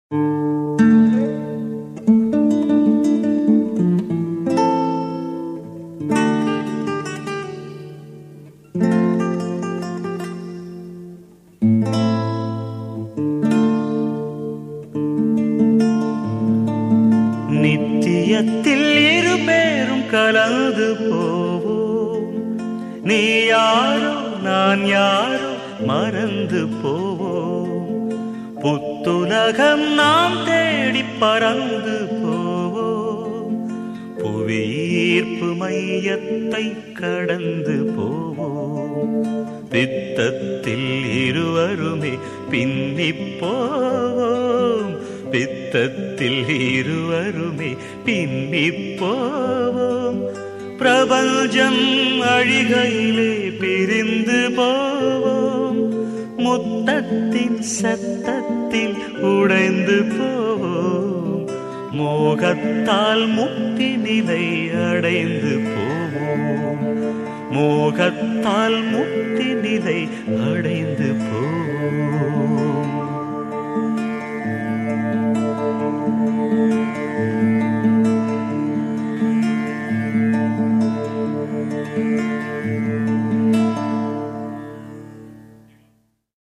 நித்தியத்தில் இருபேரும் கலந்து போவோம். நீ யாரோ நான் யாரோ மறந்து போவோம். புத்துலகம் நாம் தேடி பறந்து போவோம். புவியீர்ப்பு மையத்தை கடந்து போவோம். பித்தத்தில் இருவருமே பின்னிப் போவோம். பித்தத்தில் இருவருமே பின்னிப் போவோம். பிரபஞ்சம் அழிகையிலே பிரிந்து போவோம். முத்தத்தின் சத்தத்தில் உடைந்து போவோம். மோகத்தால் முக்தி நிலை அடைந்து போவோம். மோகத்தால் முக்தி நிலை அடைந்து போவோம்.